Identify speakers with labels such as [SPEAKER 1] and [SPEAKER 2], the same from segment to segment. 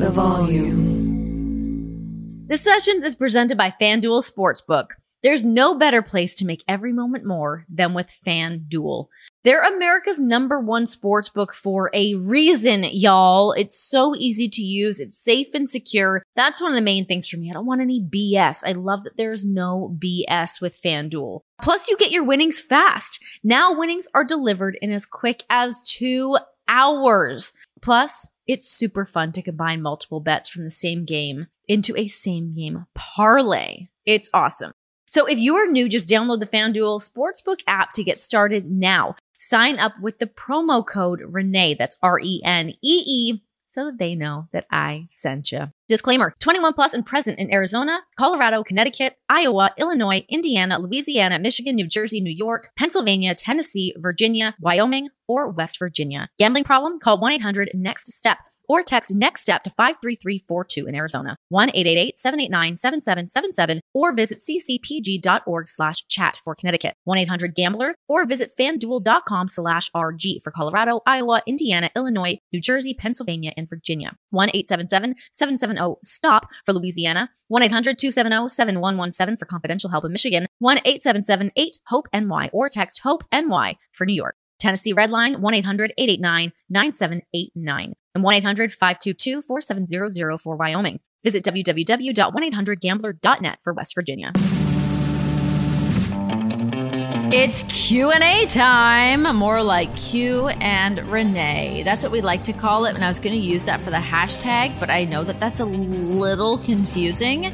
[SPEAKER 1] the volume.
[SPEAKER 2] The Sessions is presented by FanDuel Sportsbook. There's no better place to make every moment more than with FanDuel. They're America's #1 sportsbook for a reason, y'all. It's so easy to use. It's safe and secure. That's one of the main things for me. I don't want any BS. I love that there's no BS with FanDuel. Plus, you get your winnings fast. Now winnings are delivered in as quick as 2 hours. Plus, it's super fun to combine multiple bets from the same game into a same game parlay. It's awesome. So if you're new, just download the FanDuel Sportsbook app to get started now. Sign up with the promo code Renee, that's RENEE, so that they know that I sent you. Disclaimer, 21 plus and present in Arizona, Colorado, Connecticut, Iowa, Illinois, Indiana, Louisiana, Michigan, New Jersey, New York, Pennsylvania, Tennessee, Virginia, Wyoming, or West Virginia. Gambling problem? Call 1-800-NEXT-STEP. Or text NEXT STEP to 53342 in Arizona, 1-888-789-7777, or visit ccpg.org/chat for Connecticut, 1-800-GAMBLER, or visit fanduel.com/RG for Colorado, Iowa, Indiana, Illinois, New Jersey, Pennsylvania, and Virginia, 1-877-770-STOP for Louisiana, 1-800-270-7117 for confidential help in Michigan, 1-877-8-HOPE-NY, or text HOPE-NY for New York. Tennessee Redline, 1-800-889-9789. And 1-800-522-4700 for Wyoming. Visit www.1800gambler.net for West Virginia. It's Q&A time. More like Q and Renee. That's what we like to call it. And I was going to use that for the hashtag, but I know that that's a little confusing.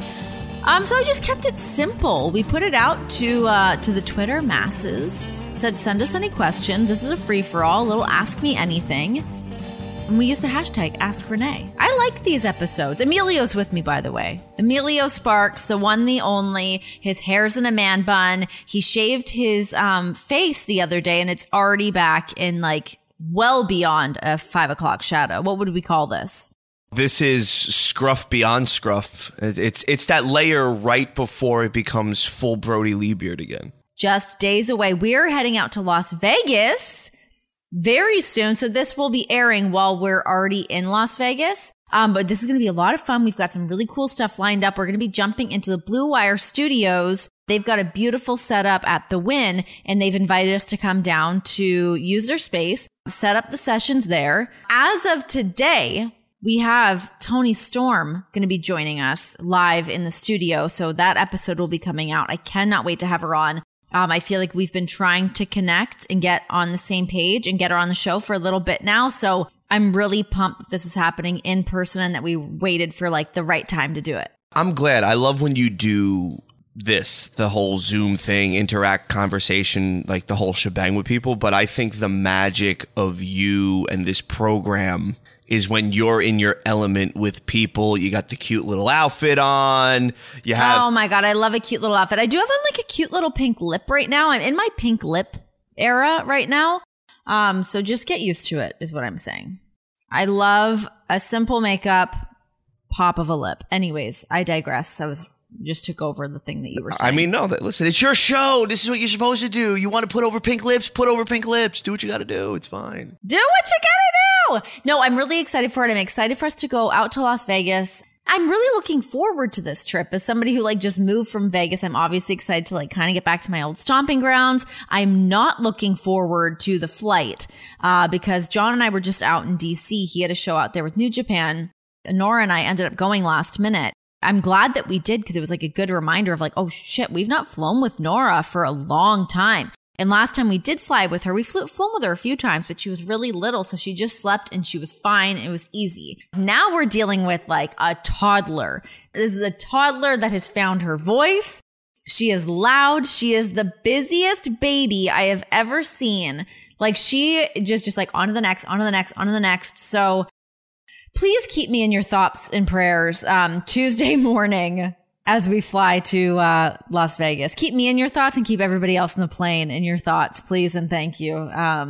[SPEAKER 2] So I just kept it simple. We put it out to the Twitter masses. Said, send us any questions. This is a free-for-all, a little Ask Me Anything. And we used a hashtag, Ask Renee. I like these episodes. Emilio's with me, by the way. Emilio Sparks, the one, the only. His hair's in a man bun. He shaved his face the other day, and it's already back in, like, well beyond a 5 o'clock shadow. What would we call this?
[SPEAKER 3] This is scruff beyond scruff. It's that layer right before it becomes full Brody Lee beard again.
[SPEAKER 2] Just days away. We're heading out to Las Vegas very soon. So this will be airing while we're already in Las Vegas. But this is going to be a lot of fun. We've got some really cool stuff lined up. We're going to be jumping into the Blue Wire Studios. They've got a beautiful setup at the Wynn, and they've invited us to come down to use their space, set up the sessions there. As of today, we have Toni Storm going to be joining us live in the studio. So that episode will be coming out. I cannot wait to have her on. I feel like we've been trying to connect and get on the same page and get her on the show for a little bit now. So I'm really pumped that this is happening in person and that we waited for like the right time to do it.
[SPEAKER 3] I'm glad. I love when you do this, the whole Zoom thing, interact, conversation, like the whole shebang with people. But I think the magic of you and this program is when you're in your element with people. You got the cute little outfit on. You have
[SPEAKER 2] Oh my God, I love a cute little outfit. I do have on like a cute little pink lip right now. I'm in my pink lip era right now. So just get used to it is what I'm saying. I love a simple makeup, pop of a lip. Anyways, I digress. I just took over the thing that you were saying.
[SPEAKER 3] I mean, no, listen, it's your show. This is what you're supposed to do. You want to put over pink lips? Put over pink lips. Do what you got to do. It's fine.
[SPEAKER 2] Do what you gotta do. No, I'm really excited for it. I'm excited for us to go out to Las Vegas. I'm really looking forward to this trip. As somebody who like just moved from Vegas, I'm obviously excited to like kind of get back to my old stomping grounds. I'm not looking forward to the flight because John and I were just out in DC. He had a show out there with New Japan. Nora and I ended up going last minute. I'm glad that we did because it was like a good reminder of like, oh shit, we've not flown with Nora for a long time. And last time we did fly with her, we flown with her a few times, but she was really little. So she just slept and she was fine. It was easy. Now we're dealing with like a toddler. This is a toddler that has found her voice. She is loud. She is the busiest baby I have ever seen. Like she just like on to the next, on to the next, on to the next. So please keep me in your thoughts and prayers Tuesday morning as we fly to Las Vegas. Keep me in your thoughts and keep everybody else in the plane in your thoughts, please and thank you.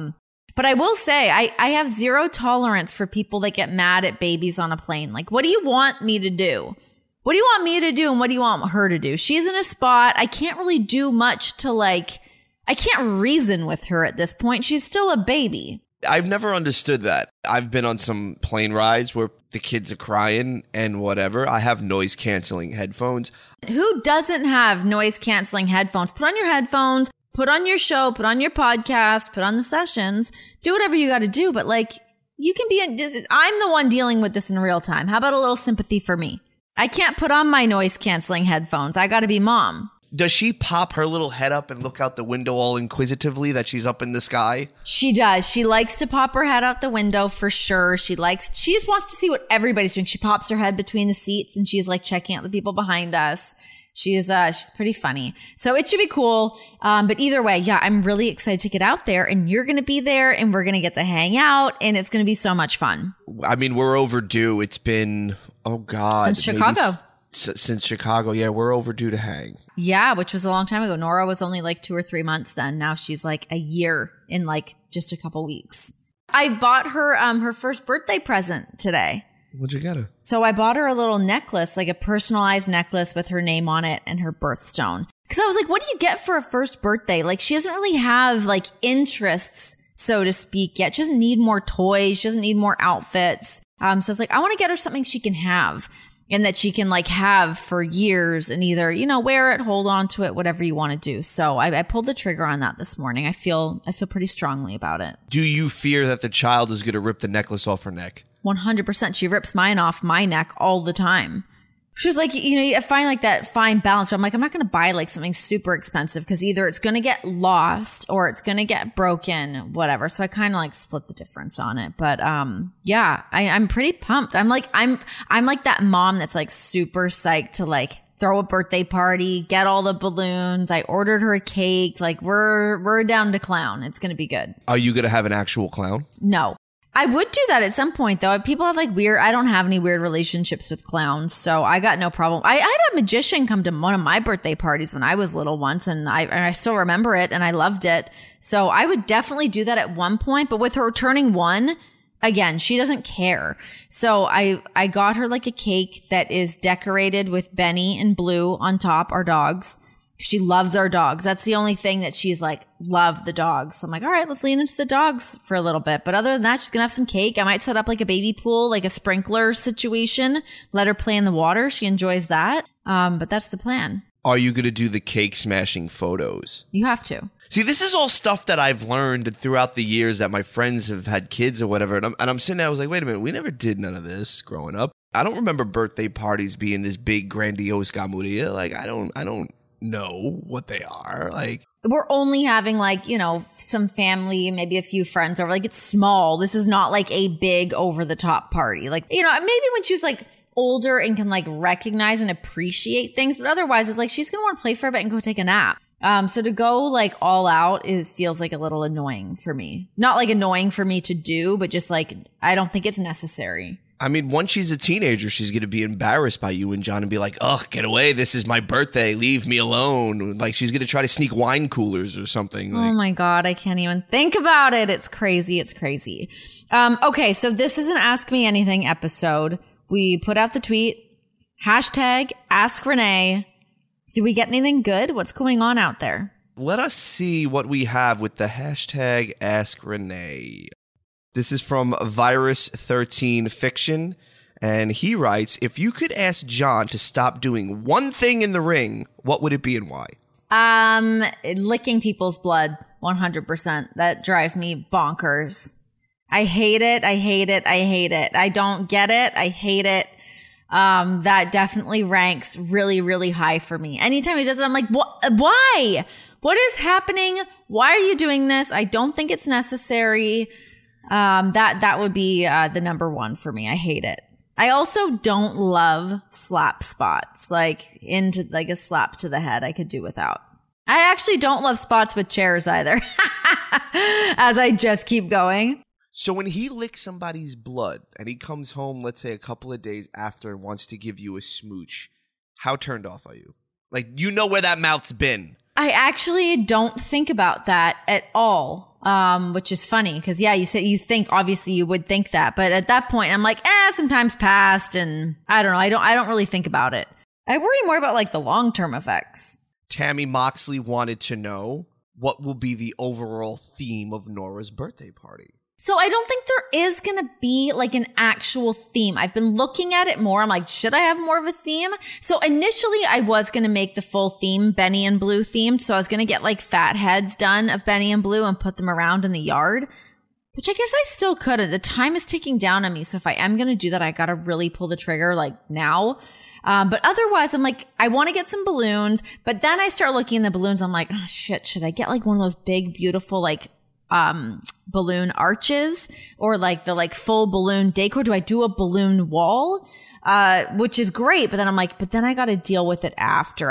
[SPEAKER 2] But I will say, I have zero tolerance for people that get mad at babies on a plane. Like, what do you want me to do? What do you want me to do and what do you want her to do? She's in a spot. I can't really do much to like, I can't reason with her at this point. She's still a baby.
[SPEAKER 3] I've never understood that. I've been on some plane rides where the kids are crying and whatever. I have noise canceling headphones.
[SPEAKER 2] Who doesn't have noise canceling headphones? Put on your headphones, put on your show, put on your podcast, put on the sessions, do whatever you got to do. But like, you can be, I'm the one dealing with this in real time. How about a little sympathy for me? I can't put on my noise canceling headphones. I got to be mom.
[SPEAKER 3] Does she pop her little head up and look out the window all inquisitively that she's up in the sky?
[SPEAKER 2] She does. She likes to pop her head out the window for sure. She just wants to see what everybody's doing. She pops her head between the seats and she's like checking out the people behind us. She's pretty funny. So it should be cool. But either way, yeah, I'm really excited to get out there and you're going to be there and we're going to get to hang out and it's going to be so much fun.
[SPEAKER 3] I mean, we're overdue. It's been, oh God.
[SPEAKER 2] Since Chicago.
[SPEAKER 3] Since Chicago, yeah, we're overdue to hang.
[SPEAKER 2] Yeah, which was a long time ago. Nora was only like 2 or 3 months then. Now she's like a year in like just a couple weeks. I bought her her first birthday present today.
[SPEAKER 3] What'd you get her?
[SPEAKER 2] So I bought her a little necklace, like a personalized necklace with her name on it and her birthstone. Because I was like, what do you get for a first birthday? Like she doesn't really have like interests, so to speak, yet. She doesn't need more toys. She doesn't need more outfits. So I was like, I want to get her something she can have. And that she can like have for years and either, wear it, hold on to it, whatever you want to do. So I pulled the trigger on that this morning. I feel pretty strongly about it.
[SPEAKER 3] Do you fear that the child is going to rip the necklace off her neck?
[SPEAKER 2] 100%. She rips mine off my neck all the time. She's like, I find like that fine balance. But I'm like, I'm not going to buy like something super expensive because either it's going to get lost or it's going to get broken, whatever. So I kind of like split the difference on it. But yeah, I'm pretty pumped. I'm like that mom that's like super psyched to like throw a birthday party, get all the balloons. I ordered her a cake. Like we're down to clown. It's going to be good.
[SPEAKER 3] Are you going to have an actual clown?
[SPEAKER 2] No. I would do that at some point, though. People have like I don't have any weird relationships with clowns, so I got no problem. I had a magician come to one of my birthday parties when I was little once, and I still remember it, and I loved it. So I would definitely do that at one point, but with her turning 1, again, she doesn't care. So I got her like a cake that is decorated with Benny and Blue on top, our dogs. She loves our dogs. That's the only thing that she's like, love the dogs. So I'm like, all right, let's lean into the dogs for a little bit. But other than that, she's going to have some cake. I might set up like a baby pool, like a sprinkler situation. Let her play in the water. She enjoys that. But that's the plan.
[SPEAKER 3] Are you going to do the cake smashing photos?
[SPEAKER 2] You have to.
[SPEAKER 3] See, this is all stuff that I've learned throughout the years that my friends have had kids or whatever. And I'm sitting there, I was like, wait a minute, we never did none of this growing up. I don't remember birthday parties being this big, grandiose gamuria. Like, I don't know what they are. Like,
[SPEAKER 2] we're only having like, some family, maybe a few friends over. Like, it's small. This is not like a big over the top party. Like, maybe when she was like older and can like recognize and appreciate things, but otherwise it's like she's gonna want to play for a bit and go take a nap. So to go like all out feels like a little annoying for me. Not like annoying for me to do, but just like I don't think it's necessary.
[SPEAKER 3] I mean, once she's a teenager, she's going to be embarrassed by you and John and be like, ugh, get away. This is my birthday. Leave me alone. Like, she's going to try to sneak wine coolers or something.
[SPEAKER 2] Oh, my God. I can't even think about it. It's crazy. It's crazy. Okay, so this is an Ask Me Anything episode. We put out the tweet, hashtag Ask Renee. Did we get anything good? What's going on out there?
[SPEAKER 3] Let us see what we have with the hashtag Ask Renee. This is from Virus13 Fiction, and he writes, if you could ask John to stop doing one thing in the ring, what would it be and why?
[SPEAKER 2] Licking people's blood, 100%. That drives me bonkers. I hate it. I hate it. I hate it. I don't get it. I hate it. That definitely ranks really, really high for me. Anytime he does it, I'm like, what? Why? What is happening? Why are you doing this? I don't think it's necessary. That would be the number one for me. I hate it. I also don't love slap spots, like into like a slap to the head I could do without. I actually don't love spots with chairs either, as I just keep going.
[SPEAKER 3] So when he licks somebody's blood and he comes home, let's say a couple of days after and wants to give you a smooch, how turned off are you? Like, you know where that mouth's been. I
[SPEAKER 2] actually don't think about that at all. Which is funny because, yeah, you think, obviously you would think that. But at that point, I'm like, sometimes past. And I don't know. I don't really think about it. I worry more about like the long-term effects.
[SPEAKER 3] Tammy Moxley wanted to know what will be the overall theme of Nora's birthday party.
[SPEAKER 2] So I don't think there is going to be like an actual theme. I've been looking at it more. I'm like, should I have more of a theme? So initially I was going to make the full theme Benny and Blue themed. So I was going to get like fat heads done of Benny and Blue and put them around in the yard, which I guess I still could. The time is ticking down on me. So if I am going to do that, I got to really pull the trigger like now. But otherwise I'm like, I want to get some balloons, but then I start looking at the balloons. I'm like, oh shit, should I get like one of those big, beautiful, like, balloon arches or like the like full balloon decor? Do I do a balloon wall? Which is great. But then I'm like, but then I got to deal with it after. I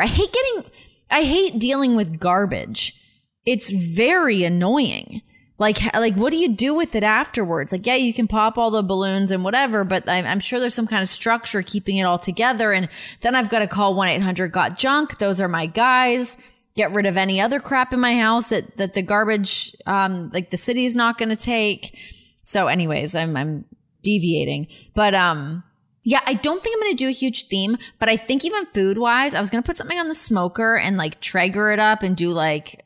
[SPEAKER 2] hate dealing with garbage. It's very annoying. Like what do you do with it afterwards? Like, yeah, you can pop all the balloons and whatever, but I'm sure there's some kind of structure keeping it all together. And then I've got to call 1-800-GOT-JUNK. Those are my guys. Get rid of any other crap in my house that the garbage, like the city is not going to take. So anyways, I'm deviating, but, yeah, I don't think I'm going to do a huge theme, but I think even food wise, I was going to put something on the smoker and like Traeger it up and do like,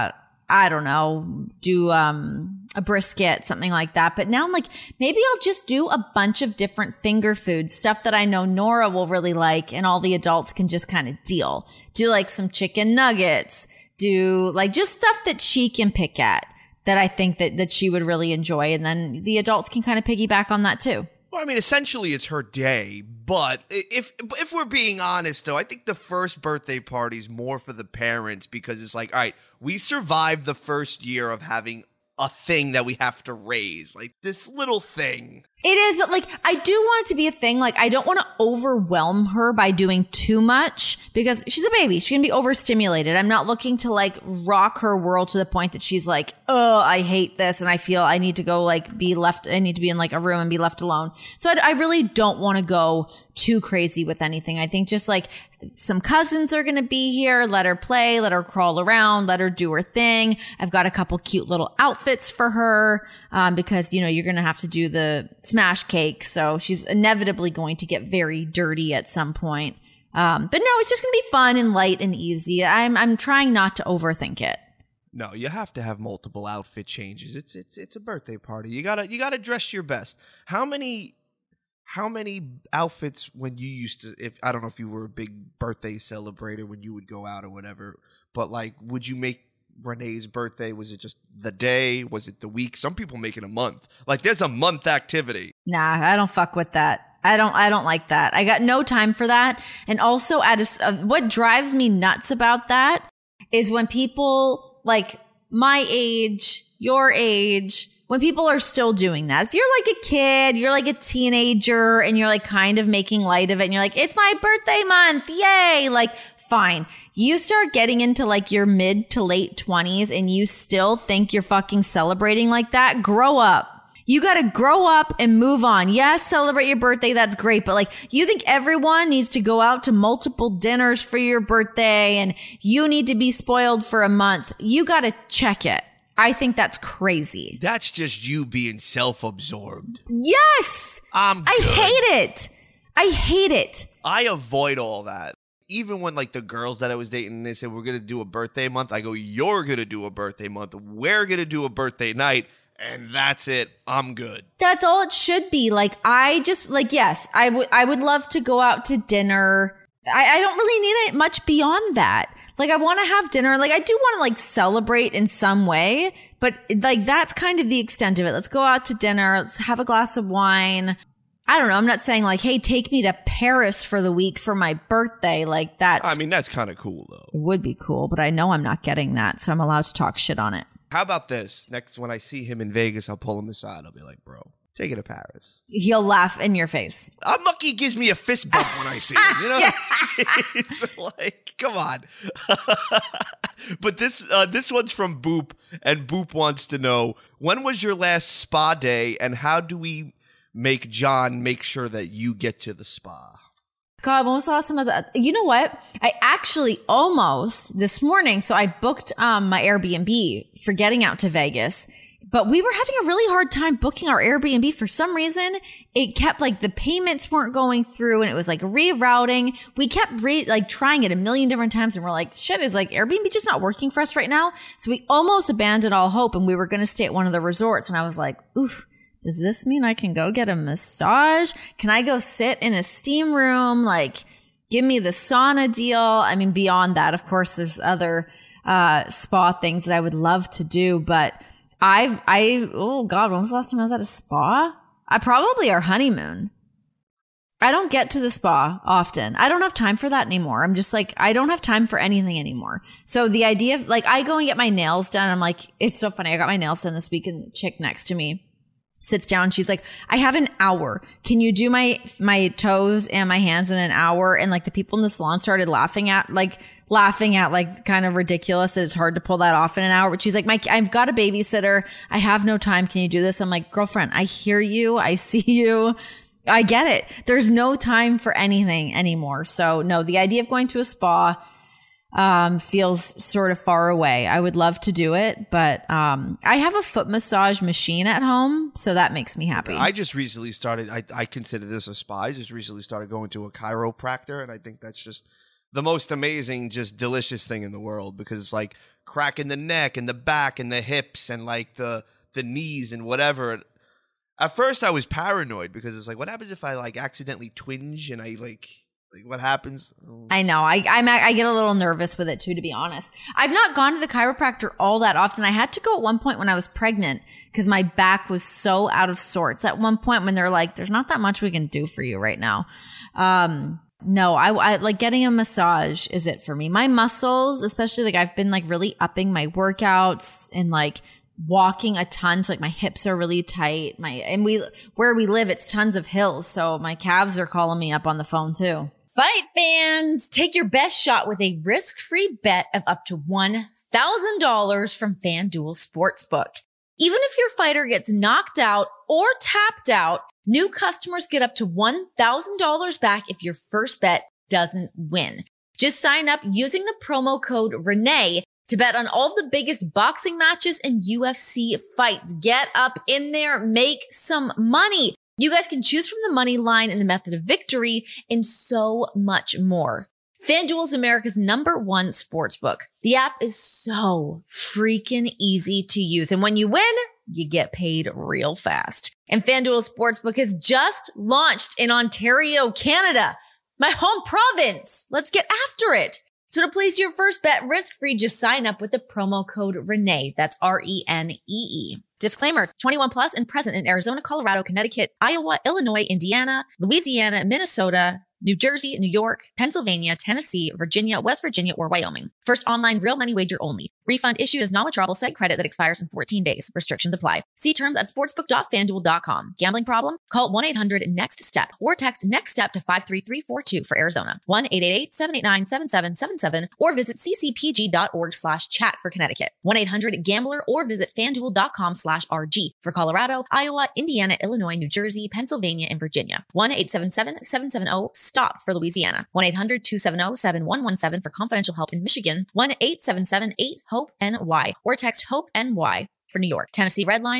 [SPEAKER 2] I don't know, do, a brisket, something like that. But now I'm like, maybe I'll just do a bunch of different finger foods, stuff that I know Nora will really like and all the adults can just kind of deal. Do like some chicken nuggets, do like just stuff that she can pick at that I think that she would really enjoy. And then the adults can kind of piggyback on that too.
[SPEAKER 3] Well, I mean, essentially it's her day, but if we're being honest, though, I think the first birthday party is more for the parents because it's like, all right, we survived the first year of having a thing that we have to raise, like this little thing.
[SPEAKER 2] It is, but like, I do want it to be a thing. Like, I don't want to overwhelm her by doing too much because she's a baby. She can be overstimulated. I'm not looking to like rock her world to the point that she's like, oh, I hate this. And I feel I need to go like I need to be in like a room and be left alone. So I really don't want to go too crazy with anything. I think just like some cousins are going to be here. Let her play, let her crawl around, let her do her thing. I've got a couple cute little outfits for her, because, you know, you're going to have to do the smash cake. So she's inevitably going to get very dirty at some point. But no, it's just going to be fun and light and easy. I'm trying not to overthink it.
[SPEAKER 3] No, you have to have multiple outfit changes. It's a birthday party. You gotta dress your best. How many outfits when you used to, if I don't know if you were a big birthday celebrator when you would go out or whatever, but like, would you make Renee's birthday? Was it just the day? Was it the week? Some people make it a month. Like there's a month activity.
[SPEAKER 2] Nah, I don't fuck with that. I don't like that. I got no time for that. And also what drives me nuts about that is when people like my age, your age, when people are still doing that. If you're like a kid, you're like a teenager and you're like kind of making light of it and you're like, it's my birthday month. Yay. Like, fine. You start getting into like your mid to late 20s and you still think you're fucking celebrating like that. Grow up. You got to grow up and move on. Yes, celebrate your birthday. That's great. But like, you think everyone needs to go out to multiple dinners for your birthday and you need to be spoiled for a month. You got to check it. I think that's crazy.
[SPEAKER 3] That's just you being self-absorbed.
[SPEAKER 2] Yes. I hate it.
[SPEAKER 3] I avoid all that. Even when like the girls that I was dating, they said, we're going to do a birthday month. I go, you're going to do a birthday month. We're going to do a birthday night. And that's it. I'm good. That's
[SPEAKER 2] all it should be. Like, I just like, yes, I would love to go out to dinner. I don't really need it much beyond that. Like, I want to have dinner. Like, I do want to like celebrate in some way, but like, that's kind of the extent of it. Let's go out to dinner. Let's have a glass of wine. I don't know. I'm not saying like, hey, take me to Paris for the week for my birthday. Like that's
[SPEAKER 3] kind of cool though.
[SPEAKER 2] It would be cool, but I know I'm not getting that. So I'm allowed to talk shit on it.
[SPEAKER 3] How about this? Next, when I see him in Vegas, I'll pull him aside. I'll be like, bro, take it to Paris.
[SPEAKER 2] He'll laugh in your face.
[SPEAKER 3] I'm lucky he gives me a fist bump when I see him. You know? It's like, come on. But this one's from Boop, and Boop wants to know, when was your last spa day, and how do we make John make sure that you get to the spa?
[SPEAKER 2] God, when was the last time you know what? I actually almost this morning, so I booked my Airbnb for getting out to Vegas. But we were having a really hard time booking our Airbnb. For some reason, it kept like the payments weren't going through and it was like rerouting. We kept trying it a million different times and we're like, shit, is like Airbnb just not working for us right now? So we almost abandoned all hope and we were going to stay at one of the resorts. And I was like, oof, does this mean I can go get a massage? Can I go sit in a steam room? Like, give me the sauna deal. I mean, beyond that, of course, there's other spa things that I would love to do, but oh God, when was the last time I was at a spa? Probably our honeymoon. I don't get to the spa often. I don't have time for that anymore. I'm just like, I don't have time for anything anymore. So the idea of like, I go and get my nails done. I'm like, it's so funny. I got my nails done this week and the chick next to me sits down. She's like, I have an hour. Can you do my toes and my hands in an hour? And like the people in the salon started laughing at like kind of ridiculous that it's hard to pull that off in an hour. But she's like, I've got a babysitter. I have no time. Can you do this? I'm like, girlfriend, I hear you. I see you. I get it. There's no time for anything anymore. So no, the idea of going to a spa feels sort of far away. I would love to do it, but I have a foot massage machine at home, so that makes me happy.
[SPEAKER 3] I just recently started, I consider this a spa. I just recently started going to a chiropractor, and I think that's just the most amazing, just delicious thing in the world, because it's like cracking the neck and the back and the hips and like the knees and whatever. At first I was paranoid because it's like, what happens if I like accidentally twinge and I like what happens?
[SPEAKER 2] I know. I get a little nervous with it too, to be honest. I've not gone to the chiropractor all that often. I had to go at one point when I was pregnant because my back was so out of sorts. At one point when they're like, there's not that much we can do for you right now. No, I like getting a massage is it for me. My muscles, especially like I've been like really upping my workouts and like walking a ton. So like my hips are really tight. Where we live, it's tons of hills. So my calves are calling me up on the phone too.
[SPEAKER 1] Fight fans, take your best shot with a risk-free bet of up to $1,000 from FanDuel Sportsbook. Even if your fighter gets knocked out or tapped out, new customers get up to $1,000 back if your first bet doesn't win. Just sign up using the promo code Renee to bet on all of the biggest boxing matches and UFC fights. Get up in there, make some money. You guys can choose from the money line and the method of victory and so much more. FanDuel is America's #1 sportsbook. The app is so freaking easy to use. And when you win, you get paid real fast. And FanDuel Sportsbook has just launched in Ontario, Canada, my home province. Let's get after it. So to place your first bet risk-free, just sign up with the promo code Renee. That's RENEE. Disclaimer, 21 plus and present in Arizona, Colorado, Connecticut, Iowa, Illinois, Indiana, Louisiana, Minnesota, New Jersey, New York, Pennsylvania, Tennessee, Virginia, West Virginia, or Wyoming. First online real money wager only. Refund issued as non-withdrawable site credit that expires in 14 days. Restrictions apply. See terms at sportsbook.fanduel.com. Gambling problem? Call 1-800-NEXT-STEP or text NEXT STEP to 53342 for Arizona. 1-888-789-7777 or visit ccpg.org/chat for Connecticut. 1-800-GAMBLER or visit fanduel.com/RG for Colorado, Iowa, Indiana, Illinois, New Jersey, Pennsylvania, and Virginia. 1-877-770-STOP for Louisiana. 1-800-270-7117 for confidential help in Michigan. 1-877-8-HOPE-NY or text HOPE-NY for New York. Tennessee Redline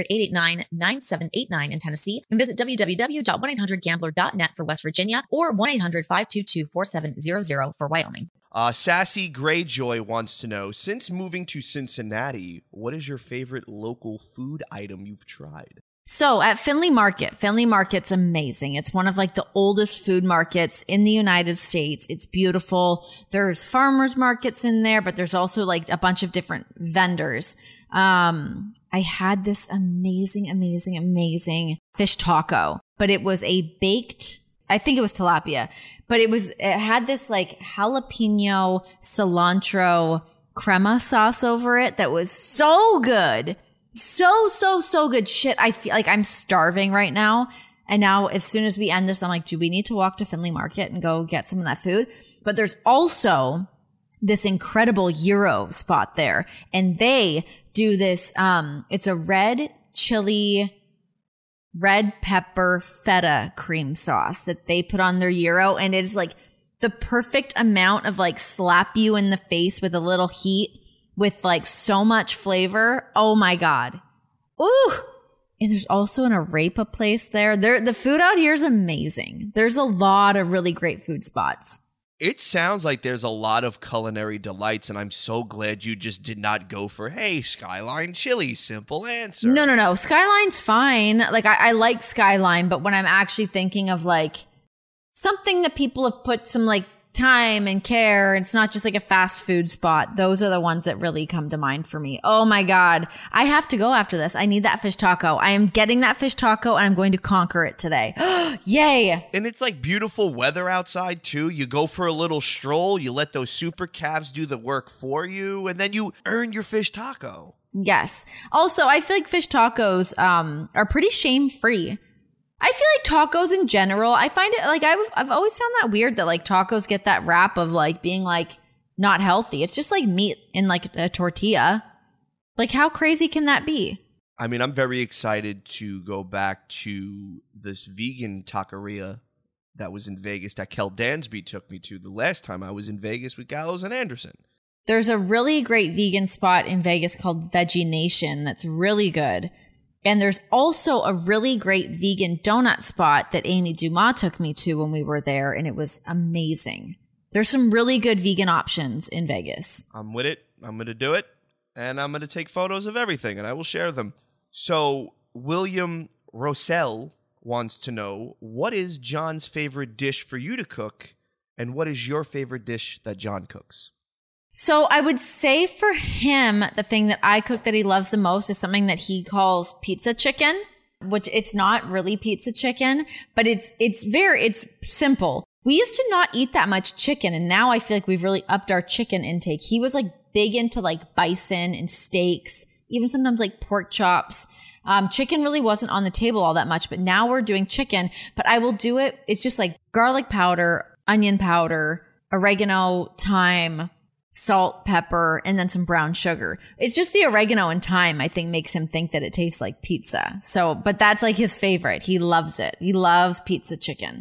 [SPEAKER 1] 1-800-889-9789 in Tennessee, and visit www.1800gambler.net for West Virginia or 1-800-522-4700 for Wyoming.
[SPEAKER 3] Sassy Greyjoy wants to know, since moving to Cincinnati, what is your favorite local food item you've tried?
[SPEAKER 2] So at Findlay Market's amazing. It's one of like the oldest food markets in the United States. It's beautiful. There's farmers markets in there, but there's also like a bunch of different vendors. I had this amazing fish taco, but it was a baked, I think it was tilapia, but it had this like jalapeno cilantro crema sauce over it that was so good. So good. Shit, I feel like I'm starving right now. And now as soon as we end this, I'm like, do we need to walk to Findlay Market and go get some of that food? But there's also this incredible Euro spot there. And they do this, it's a red chili, red pepper feta cream sauce that they put on their Euro. And it is like the perfect amount of like slap you in the face with a little heat, with like so much flavor. Oh my God. Ooh. And there's also an arepa place there. The food out here is amazing. There's a lot of really great food spots.
[SPEAKER 3] It sounds like there's a lot of culinary delights, and I'm so glad you just did not go for, hey, Skyline Chili, simple answer.
[SPEAKER 2] No. Skyline's fine. Like, I like Skyline, but when I'm actually thinking of, like, something that people have put some, like, time and care, and it's not just like a fast food spot, those are the ones that really come to mind for me. Oh my God. I have to go after this. I need that fish taco. I am getting that fish taco and I'm going to conquer it today. Yay.
[SPEAKER 3] And it's like beautiful weather outside too. You go for a little stroll, you let those super calves do the work for you, and then you earn your fish taco.
[SPEAKER 2] Yes. Also, I feel like fish tacos are pretty shame-free. I feel like tacos in general, I find it like I've always found that weird that like tacos get that rap of like being like not healthy. It's just like meat in like a tortilla. Like how crazy can that be?
[SPEAKER 3] I mean, I'm very excited to go back to this vegan taqueria that was in Vegas that Kel Dansby took me to the last time I was in Vegas with Gallows and Anderson.
[SPEAKER 2] There's a really great vegan spot in Vegas called Veggie Nation that's really good. And there's also a really great vegan donut spot that Amy Dumas took me to when we were there, and it was amazing. There's some really good vegan options in Vegas.
[SPEAKER 3] I'm with it. I'm going to do it. And I'm going to take photos of everything, and I will share them. So William Rossell wants to know, what is John's favorite dish for you to cook, and what is your favorite dish that John cooks?
[SPEAKER 2] So I would say for him, the thing that I cook that he loves the most is something that he calls pizza chicken, which it's not really pizza chicken, but it's simple. We used to not eat that much chicken, and now I feel like we've really upped our chicken intake. He was like big into like bison and steaks, even sometimes like pork chops. Chicken really wasn't on the table all that much, but now we're doing chicken, but I will do it. It's just like garlic powder, onion powder, oregano, thyme, salt, pepper, and then some brown sugar. It's just the oregano and thyme, I think, makes him think that it tastes like pizza. So, but that's like his favorite. He loves it. He loves pizza chicken.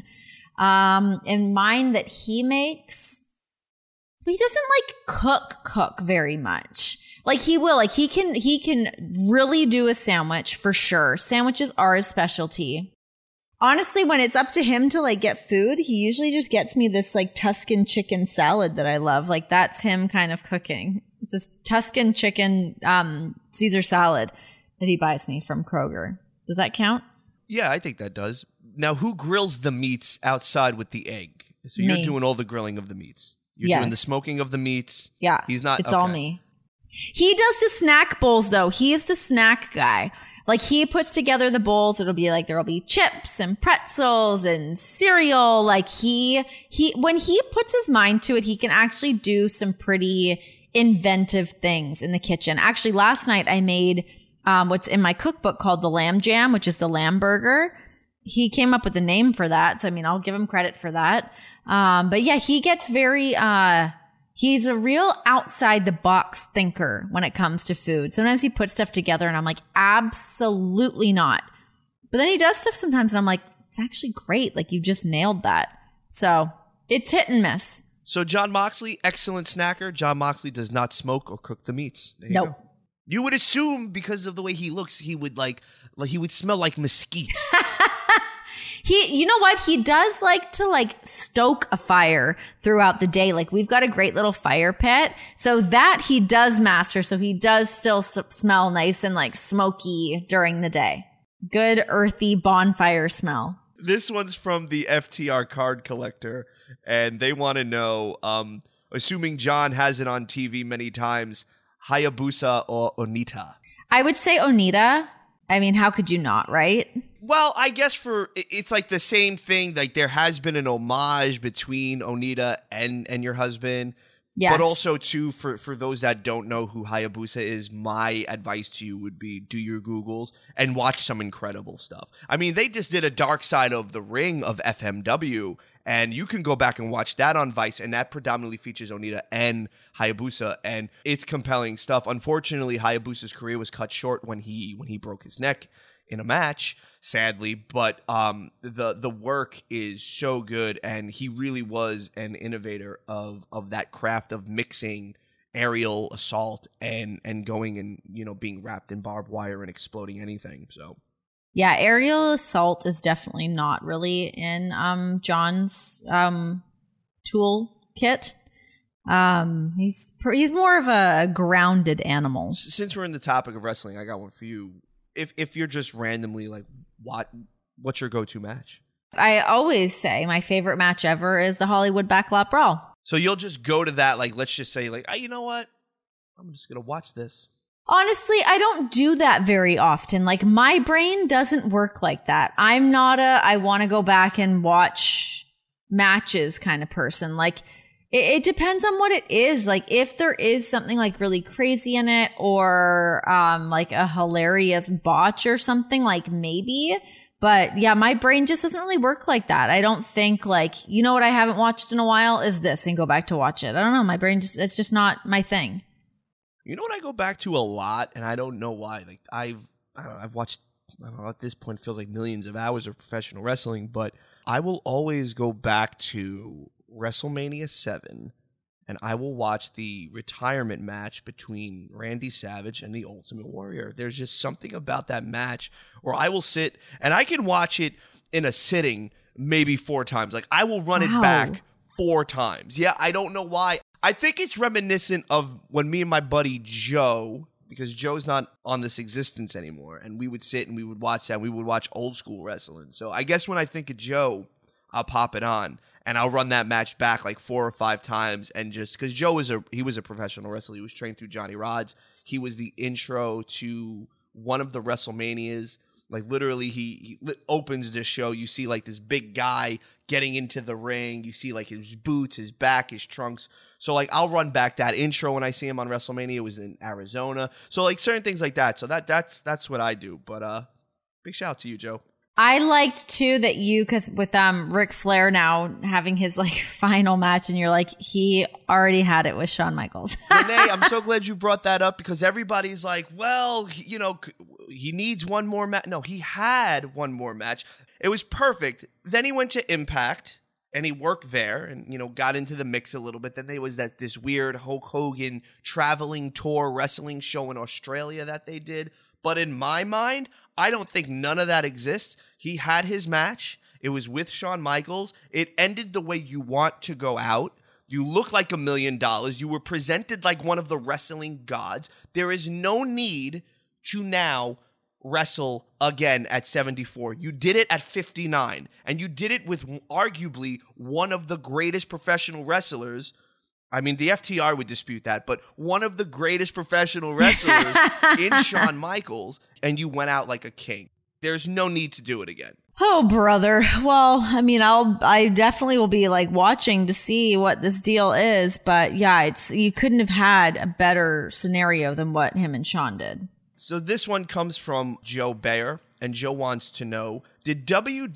[SPEAKER 2] And mine that he makes, he doesn't like cook very much. Like he will, like he can really do a sandwich for sure. Sandwiches are his specialty. Honestly, when it's up to him to like get food, he usually just gets me this like Tuscan chicken salad that I love. Like that's him kind of cooking. It's this Tuscan chicken Caesar salad that he buys me from Kroger. Does that count?
[SPEAKER 3] Yeah, I think that does. Now, who grills the meats outside with the egg? So you're doing all the grilling of the meats. You're doing the smoking of the meats.
[SPEAKER 2] Yeah.
[SPEAKER 3] He's not.
[SPEAKER 2] It's all me. He does the snack bowls though. He is the snack guy. Like he puts together the bowls. It'll be like, there'll be chips and pretzels and cereal. Like when he puts his mind to it, he can actually do some pretty inventive things in the kitchen. Actually, last night I made, what's in my cookbook called the lamb jam, which is the lamb burger. He came up with the name for that. So, I mean, I'll give him credit for that. But yeah, he gets very, he's a real outside the box thinker when it comes to food. Sometimes he puts stuff together and I'm like, absolutely not. But then he does stuff sometimes and I'm like, it's actually great. Like you just nailed that. So it's hit and miss.
[SPEAKER 3] So John Moxley, excellent snacker. John Moxley does not smoke or cook the meats. There you
[SPEAKER 2] Nope.
[SPEAKER 3] go. You would assume because of the way he looks, he would he would smell like mesquite.
[SPEAKER 2] You know what? He does like to stoke a fire throughout the day. Like we've got a great little fire pit. So that he does master. So he does still smell nice and smoky during the day. Good earthy bonfire smell.
[SPEAKER 3] This one's from the FTR card collector. And they want to know, assuming John has it on TV many times, Hayabusa or Onita?
[SPEAKER 2] I would say Onita. I mean, how could you not, right?
[SPEAKER 3] Well, I guess it's like the same thing. Like there has been an homage between Onita and your husband. Yes. But also too, for those that don't know who Hayabusa is, my advice to you would be do your Googles and watch some incredible stuff. I mean, they just did a Dark Side of the Ring of FMW, and you can go back and watch that on Vice, and that predominantly features Onita and Hayabusa, and it's compelling stuff. Unfortunately, Hayabusa's career was cut short when he broke his neck in a match, sadly, but the work is so good, and he really was an innovator of that craft of mixing aerial assault and going and, you know, being wrapped in barbed wire and exploding anything. So
[SPEAKER 2] yeah, aerial assault is definitely not really in John's toolkit. He's more of a grounded animal.
[SPEAKER 3] Since we're in the topic of wrestling, I got one for you. If you're just randomly like, what's your go-to match?
[SPEAKER 2] I always say my favorite match ever is the Hollywood Backlot Brawl.
[SPEAKER 3] So you'll just go to that, like, let's just say, like, you know what? I'm just going to watch this.
[SPEAKER 2] Honestly, I don't do that very often. Like, my brain doesn't work like that. I'm not I want to go back and watch matches kind of person. Like, it depends on what it is. Like, if there is something like really crazy in it or like a hilarious botch or something, like maybe. But yeah, my brain just doesn't really work like that. I don't think like, you know what I haven't watched in a while is this and go back to watch it. I don't know. My brain it's just not my thing.
[SPEAKER 3] You know what I go back to a lot, and I don't know why. Like I've watched, I don't know, at this point it feels like millions of hours of professional wrestling, but I will always go back to WrestleMania 7, and I will watch the retirement match between Randy Savage and the Ultimate Warrior. There's just something about that match where I will sit, and I can watch it in a sitting maybe 4 times. Like, I will run it back 4 times. Yeah, I don't know why. I think it's reminiscent of when me and my buddy Joe, because Joe's not on this existence anymore, and we would sit and we would watch that. We would watch old school wrestling. So I guess when I think of Joe, I'll pop it on. And I'll run that match back like 4 or 5 times, and just because Joe was a professional wrestler. He was trained through Johnny Rods. He was the intro to one of the WrestleManias. Like literally, he opens the show. You see like this big guy getting into the ring. You see like his boots, his back, his trunks. So like I'll run back that intro when I see him on WrestleMania. It was in Arizona. So like certain things like that. So that's what I do. But big shout out to you, Joe.
[SPEAKER 2] I liked too that because with Ric Flair now having his like final match, and you're like, he already had it with Shawn Michaels.
[SPEAKER 3] Renee, I'm so glad you brought that up, because everybody's like, well, you know, he needs one more match. No, he had one more match. It was perfect. Then he went to Impact and he worked there and, you know, got into the mix a little bit. Then there was this weird Hulk Hogan traveling tour wrestling show in Australia that they did. But in my mind, I don't think none of that exists. He had his match. It was with Shawn Michaels. It ended the way you want to go out. You look like $1 million. You were presented like one of the wrestling gods. There is no need to now wrestle again at 74. You did it at 59. And you did it with arguably one of the greatest professional wrestlers. I mean, the FTR would dispute that, but one of the greatest professional wrestlers in Shawn Michaels, and you went out like a king. There's no need to do it again.
[SPEAKER 2] Oh, brother. Well, I mean, I definitely will be like watching to see what this deal is, but yeah, you couldn't have had a better scenario than what him and Shawn did.
[SPEAKER 3] So this one comes from Joe Bayer, and Joe wants to know, did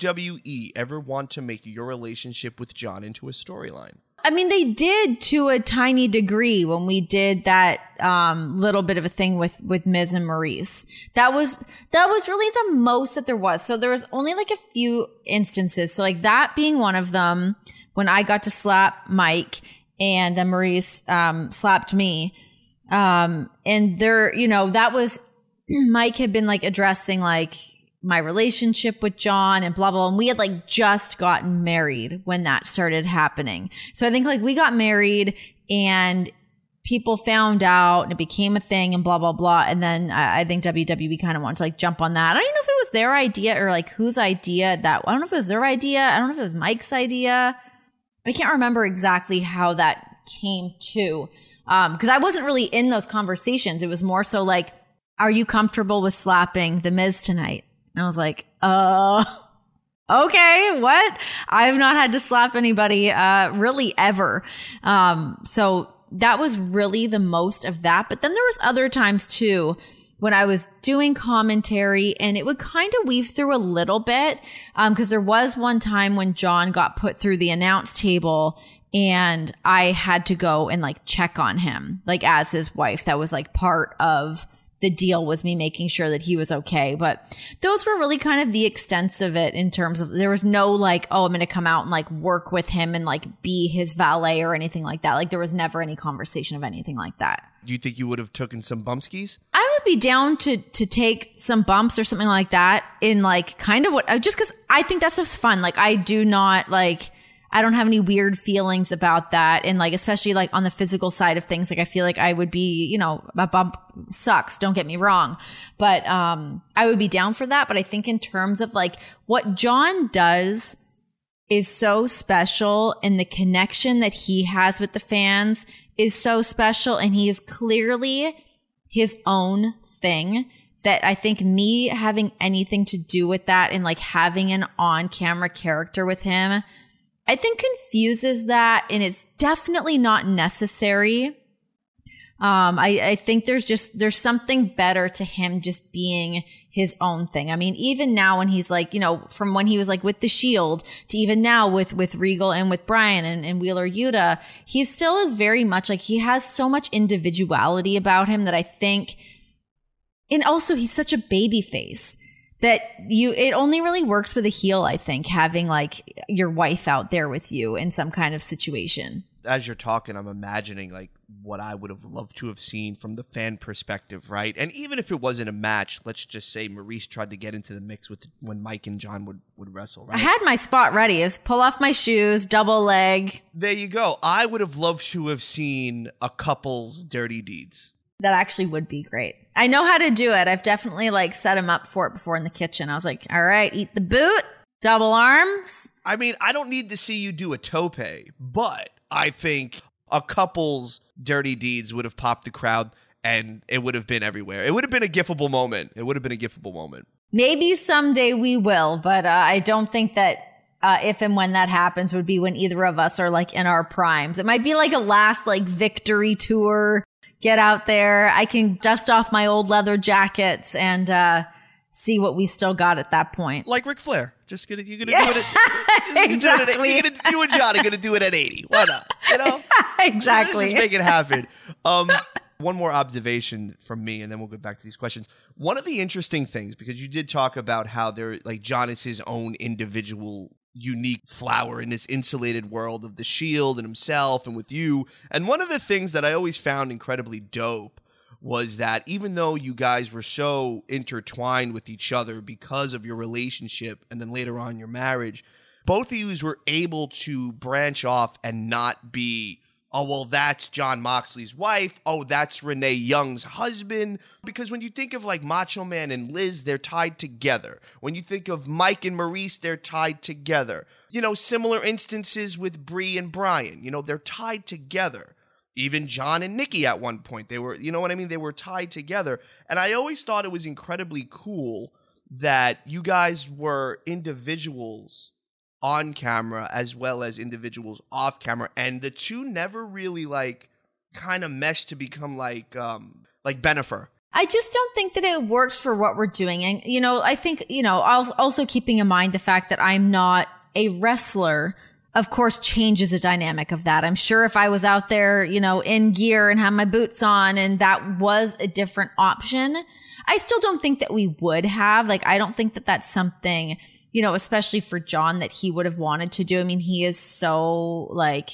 [SPEAKER 3] WWE ever want to make your relationship with John into a storyline?
[SPEAKER 2] I mean, they did to a tiny degree when we did that little bit of a thing with Miz and Maurice. That was really the most that there was. So there was only like a few instances. So like that being one of them, when I got to slap Mike and then Maurice slapped me. And there, you know, that was Mike had been like addressing like my relationship with John and blah, blah. And we had like just gotten married when that started happening. So I think like we got married and people found out and it became a thing and blah, blah, blah. And then I think WWE kind of wanted to like jump on that. I don't even know if it was their idea or like whose idea that, I don't know if it was their idea. I don't know if it was Mike's idea. I can't remember exactly how that came to, because I wasn't really in those conversations. It was more so like, are you comfortable with slapping The Miz tonight? And I was like, okay, what? I've not had to slap anybody, really ever. So that was really the most of that. But then there was other times too, when I was doing commentary and it would kind of weave through a little bit. Cause there was one time when John got put through the announce table and I had to go and like check on him, like as his wife. That was like part of the deal was me making sure that he was okay. But those were really kind of the extents of it in terms of there was no like, oh, I'm going to come out and like work with him and like be his valet or anything like that. Like there was never any conversation of anything like that.
[SPEAKER 3] Do you think you would have taken some bumpskis?
[SPEAKER 2] I would be down to take some bumps or something like that in like kind of what, just because I think that's just fun. Like I do not like, I don't have any weird feelings about that. And like, especially like on the physical side of things, like I feel like I would be, you know, a bump sucks. Don't get me wrong. But, I would be down for that. But I think in terms of like what John does is so special and the connection that he has with the fans is so special. And he is clearly his own thing that I think me having anything to do with that and like having an on-camera character with him, I think confuses that, and it's definitely not necessary. I think there's something better to him just being his own thing. I mean, even now when he's like, you know, from when he was like with the Shield to even now with Regal and with Bryan and Wheeler Yuta, he still is very much like he has so much individuality about him that I think, and also he's such a baby face. That it only really works with a heel, I think, having like your wife out there with you in some kind of situation.
[SPEAKER 3] As you're talking, I'm imagining like what I would have loved to have seen from the fan perspective, right? And even if it wasn't a match, let's just say Maurice tried to get into the mix with when Mike and John would wrestle, right?
[SPEAKER 2] I had my spot ready. It was pull off my shoes, double leg.
[SPEAKER 3] There you go. I would have loved to have seen a couple's dirty deeds.
[SPEAKER 2] That actually would be great. I know how to do it. I've definitely like set him up for it before in the kitchen. I was like, all right, eat the boot, double arms.
[SPEAKER 3] I mean, I don't need to see you do a tope, but I think a couple's dirty deeds would have popped the crowd and it would have been everywhere. It would have been a gifable moment.
[SPEAKER 2] Maybe someday we will, but I don't think that if and when that happens would be when either of us are like in our primes. It might be like a last like victory tour. Get out there. I can dust off my old leather jackets and see what we still got at that point.
[SPEAKER 3] Like Ric Flair. You're gonna do it.
[SPEAKER 2] Exactly.
[SPEAKER 3] You and John are gonna do it at 80. Why not? You know?
[SPEAKER 2] Exactly.
[SPEAKER 3] Let's just make it happen. One more observation from me, and then we'll get back to these questions. One of the interesting things, because you did talk about how there, like John is his own individual unique flower in this insulated world of the Shield and himself and with you. And one of the things that I always found incredibly dope was that even though you guys were so intertwined with each other because of your relationship and then later on your marriage, both of you were able to branch off and not be, oh, well, that's Jon Moxley's wife. Oh, that's Renee Young's husband. Because when you think of like Macho Man and Liz, they're tied together. When you think of Mike and Maurice, they're tied together. You know, similar instances with Brie and Bryan. You know, they're tied together. Even John and Nikki at one point, they were, you know what I mean? They were tied together. And I always thought it was incredibly cool that you guys were individuals on camera as well as individuals off camera, and the two never really like kind of meshed to become like Bennifer.
[SPEAKER 2] I just don't think that it works for what we're doing. And, you know, I think, you know, also keeping in mind the fact that I'm not a wrestler, of course, changes the dynamic of that. I'm sure if I was out there, you know, in gear and had my boots on and that was a different option, I still don't think that we would have. Like, I don't think that that's something, you know, especially for John, that he would have wanted to do. I mean, he is so like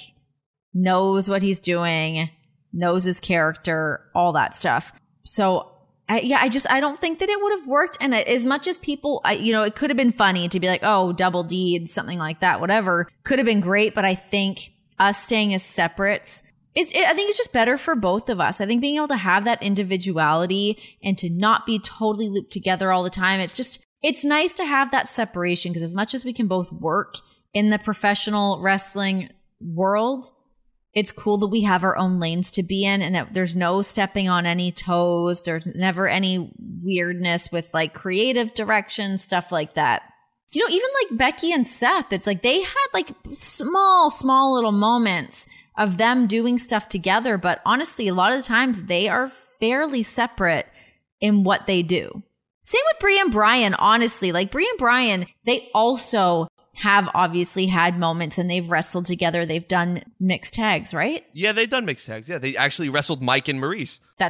[SPEAKER 2] knows what he's doing, knows his character, all that stuff. So I don't think that it would have worked. And as much as people, you know, it could have been funny to be like, oh, double deed, something like that, whatever, could have been great. But I think us staying as separates, I think it's just better for both of us. I think being able to have that individuality and to not be totally looped together all the time, it's nice to have that separation, because as much as we can both work in the professional wrestling world, it's cool that we have our own lanes to be in and that there's no stepping on any toes. There's never any weirdness with like creative direction, stuff like that. You know, even like Becky and Seth, it's like they had like small little moments of them doing stuff together. But honestly, a lot of the times they are fairly separate in what they do. Same with Brie and Bryan, honestly. Like Brie and Bryan, they also have obviously had moments and they've wrestled together. They've done mixed tags, right?
[SPEAKER 3] Yeah, they've done mixed tags. Yeah, they actually wrestled Mike and Maurice.
[SPEAKER 2] That's right.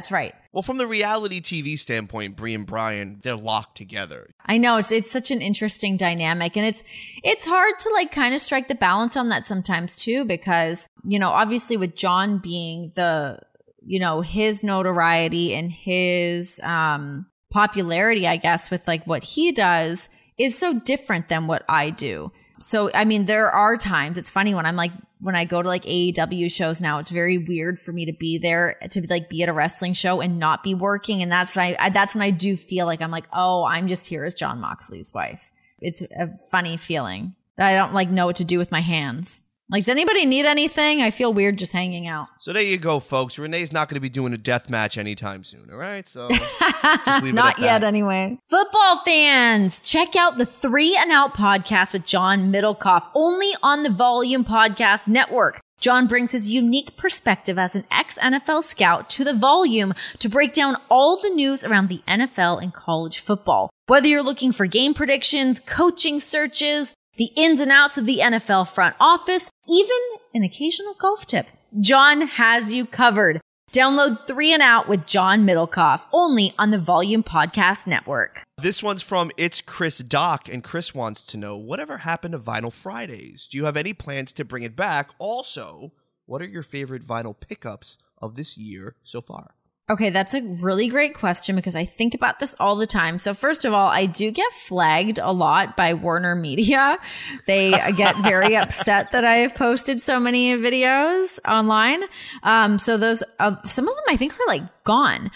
[SPEAKER 3] Well, from the reality TV standpoint, Brie and Brian, they're locked together.
[SPEAKER 2] I know it's such an interesting dynamic, and it's hard to like kind of strike the balance on that sometimes too, because, you know, obviously with John being the, you know, his notoriety and his popularity, I guess, with like what he does is so different than what I do. So, I mean, there are times, it's funny when I go to like AEW shows now, it's very weird for me to be there, to like be at a wrestling show and not be working. And that's when I do feel like I'm like, oh, I'm just here as Jon Moxley's wife. It's a funny feeling. I don't like know what to do with my hands. Like, does anybody need anything? I feel weird just hanging out.
[SPEAKER 3] So there you go, folks. Renee's not going to be doing a death match anytime soon, all right? So just leave
[SPEAKER 2] not
[SPEAKER 3] it at
[SPEAKER 2] yet
[SPEAKER 3] that.
[SPEAKER 2] anyway.
[SPEAKER 1] Football fans, check out the 3 and Out podcast with John Middlecoff, only on the Volume Podcast Network. John brings his unique perspective as an ex-NFL scout to the Volume to break down all the news around the NFL and college football. Whether you're looking for game predictions, coaching searches, the ins and outs of the NFL front office, even an occasional golf tip, John has you covered. Download 3 and Out with John Middlecoff, only on the Volume Podcast Network.
[SPEAKER 3] This one's from It's Chris Doc, and Chris wants to know, whatever happened to Vinyl Fridays? Do you have any plans to bring it back? Also, what are your favorite vinyl pickups of this year so far?
[SPEAKER 2] Okay, that's a really great question because I think about this all the time. So first of all, I do get flagged a lot by Warner Media. They get very upset that I have posted so many videos online. So those, some of them I think are like gone.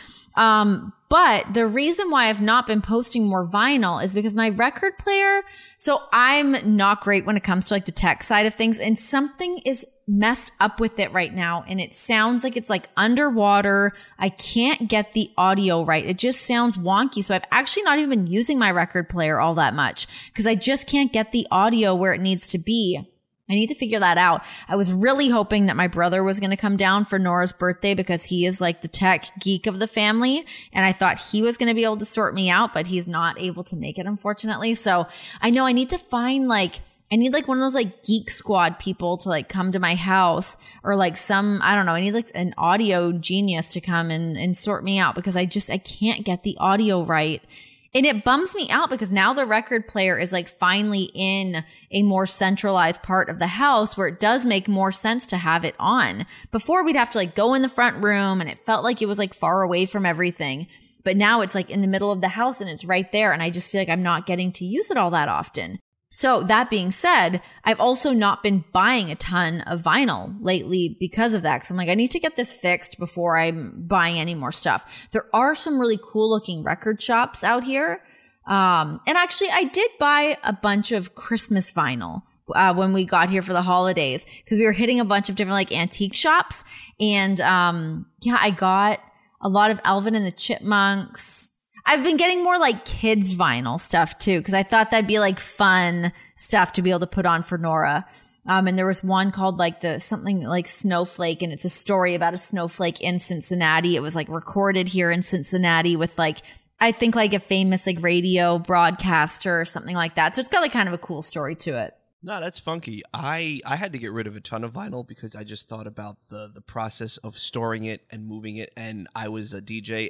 [SPEAKER 2] But the reason why I've not been posting more vinyl is because my record player, so I'm not great when it comes to like the tech side of things, and something is messed up with it right now. And it sounds like it's like underwater. I can't get the audio right. It just sounds wonky. So I've actually not even been using my record player all that much because I just can't get the audio where it needs to be. I need to figure that out. I was really hoping that my brother was going to come down for Nora's birthday because he is like the tech geek of the family. And I thought he was going to be able to sort me out, but he's not able to make it, unfortunately. So I know I need to find like, I need like one of those like Geek Squad people to like come to my house, or like some, I don't know, I need like an audio genius to come and sort me out because I can't get the audio right. And it bums me out because now the record player is like finally in a more centralized part of the house where it does make more sense to have it on. Before we'd have to like go in the front room and it felt like it was like far away from everything. But now it's like in the middle of the house and it's right there. And I just feel like I'm not getting to use it all that often. So that being said, I've also not been buying a ton of vinyl lately because of that. Cause I'm like, I need to get this fixed before I'm buying any more stuff. There are some really cool looking record shops out here. And actually I did buy a bunch of Christmas vinyl, when we got here for the holidays, cause we were hitting a bunch of different like antique shops. And, yeah, I got a lot of Alvin and the Chipmunks. I've been getting more like kids vinyl stuff too, because I thought that'd be like fun stuff to be able to put on for Nora. And there was one called like something like Snowflake, and it's a story about a snowflake in Cincinnati. It was like recorded here in Cincinnati with like, I think like a famous like radio broadcaster or something like that. So it's got like kind of a cool story to it.
[SPEAKER 3] No, that's funky. I had to get rid of a ton of vinyl because I just thought about the process of storing it and moving it. And I was a DJ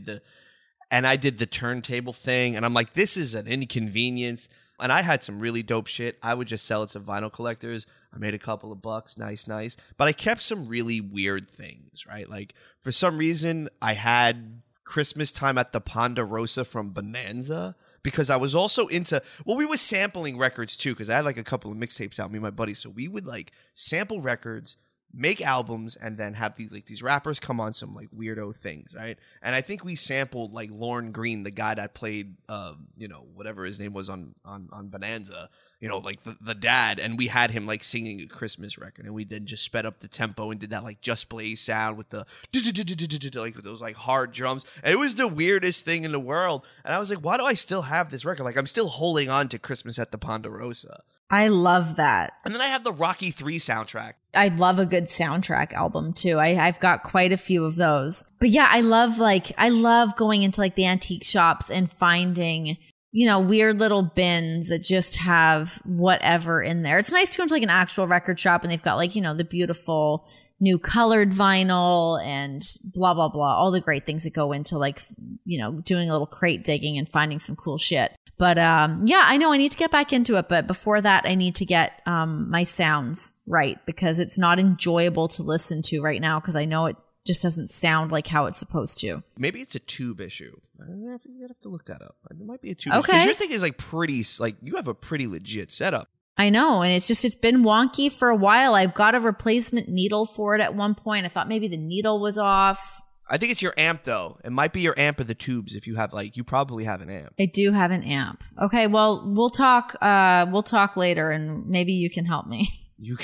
[SPEAKER 3] and I did the turntable thing, and I'm like, this is an inconvenience. And I had some really dope shit. I would just sell it to vinyl collectors. I made a couple of bucks. Nice. But I kept some really weird things, right? Like, for some reason, I had Christmas Time at the Ponderosa from Bonanza because I was also into, well, we were sampling records too because I had like a couple of mixtapes out, me and my buddies. So we would like sample records, make albums, and then have these rappers come on some like weirdo things, right? And I think we sampled like Lorne Green, the guy that played whatever his name was on Bonanza, like the dad, and we had him like singing a Christmas record, and we then just sped up the tempo and did that like Just Blaze sound with the like with those like hard drums, and it was the weirdest thing in the world. And I was like, why do I still have this record? Like, I'm still holding on to Christmas at the Ponderosa.
[SPEAKER 2] I love that.
[SPEAKER 3] And then I have the Rocky III soundtrack.
[SPEAKER 2] I love a good soundtrack album too. I've got quite a few of those. But yeah, I love going into like the antique shops and finding, weird little bins that just have whatever in there. It's nice to go into like an actual record shop and they've got like, the beautiful new colored vinyl and blah, blah, blah. All the great things that go into like, doing a little crate digging and finding some cool shit. But yeah, I know I need to get back into it. But before that, I need to get my sounds right because it's not enjoyable to listen to right now because I know it just doesn't sound like how it's supposed to.
[SPEAKER 3] Maybe it's a tube issue. You have to look that up. It might be a tube
[SPEAKER 2] issue.
[SPEAKER 3] Because your thing is like pretty, like you have a pretty legit setup.
[SPEAKER 2] I know. And it's been wonky for a while. I've got a replacement needle for it at one point. I thought maybe the needle was off.
[SPEAKER 3] I think it's your amp though. It might be your amp of the tubes if you have you probably have an amp.
[SPEAKER 2] I do have an amp. Okay, well, we'll talk later and maybe you can help me.
[SPEAKER 3] You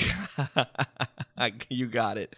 [SPEAKER 3] got it.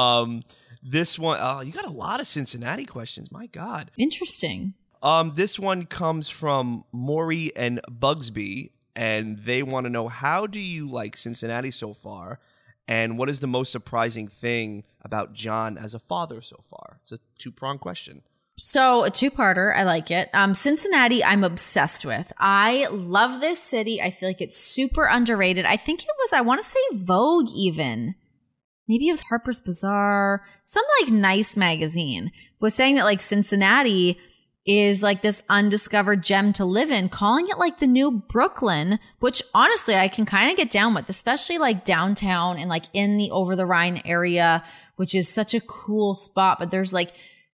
[SPEAKER 3] This one, you got a lot of Cincinnati questions. My God.
[SPEAKER 2] Interesting.
[SPEAKER 3] This one comes from Maury and Bugsby, and they want to know, how do you like Cincinnati so far? And what is the most surprising thing about John as a father so far? It's a two-pronged question.
[SPEAKER 2] So a two-parter. I like it. Cincinnati, I'm obsessed with. I love this city. I feel like it's super underrated. I think it was, I want to say Vogue even. Maybe it was Harper's Bazaar. Some like nice magazine was saying that like Cincinnati is like this undiscovered gem to live in, calling it like the new Brooklyn, which honestly I can kind of get down with, especially like downtown and like in the Over the Rhine area, which is such a cool spot. But there's like,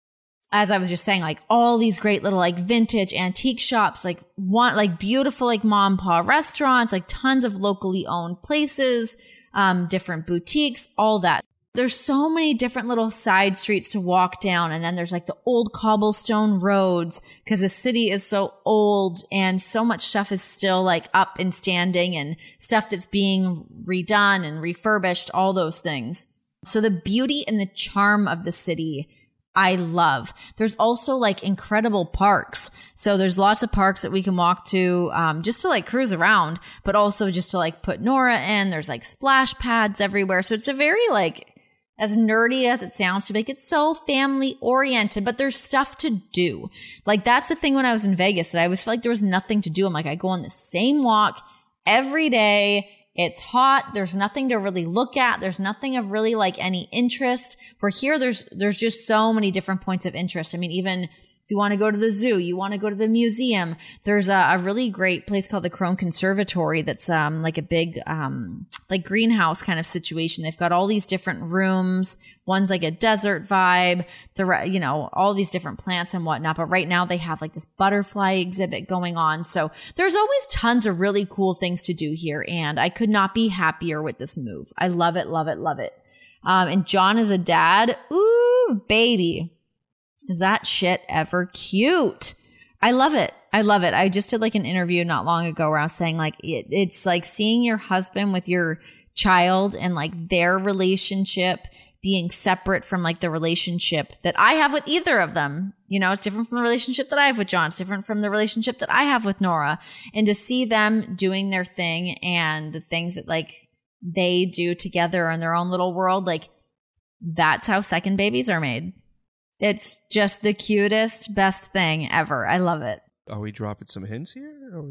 [SPEAKER 2] as I was just saying, like all these great little like vintage antique shops, like beautiful like mom and pop restaurants, like tons of locally owned places, different boutiques, all that. There's so many different little side streets to walk down. And then there's like the old cobblestone roads because the city is so old and so much stuff is still like up and standing and stuff that's being redone and refurbished, all those things. So the beauty and the charm of the city, I love. There's also like incredible parks. So there's lots of parks that we can walk to, just to like cruise around, but also just to like put Nora in. There's like splash pads everywhere. So it's a very like, as nerdy as it sounds to make, it's so family oriented, but there's stuff to do. Like that's the thing when I was in Vegas that I always felt like there was nothing to do. I'm like, I go on the same walk every day. It's hot. There's nothing to really look at. There's nothing of really like any interest. For here, there's just so many different points of interest. I mean, even if you want to go to the zoo, you want to go to the museum, there's a really great place called the Crone Conservatory that's like a big like greenhouse kind of situation. They've got all these different rooms. One's like a desert vibe, all these different plants and whatnot. But right now they have like this butterfly exhibit going on. So there's always tons of really cool things to do here. And I could not be happier with this move. I love it, love it, love it. And John as a dad, ooh, baby. Is that shit ever cute? I love it. I love it. I just did like an interview not long ago where I was saying like it's like seeing your husband with your child and like their relationship being separate from like the relationship that I have with either of them. It's different from the relationship that I have with John. It's different from the relationship that I have with Nora. And to see them doing their thing and the things that like they do together in their own little world, like that's how second babies are made. It's just the cutest, best thing ever. I love it.
[SPEAKER 3] Are we dropping some hints here?